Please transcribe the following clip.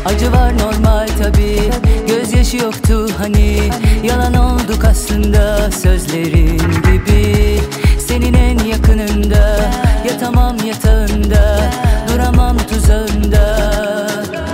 Acı var normal tabi, gözyaşı yoktu hani. Yalan olduk aslında sözleri.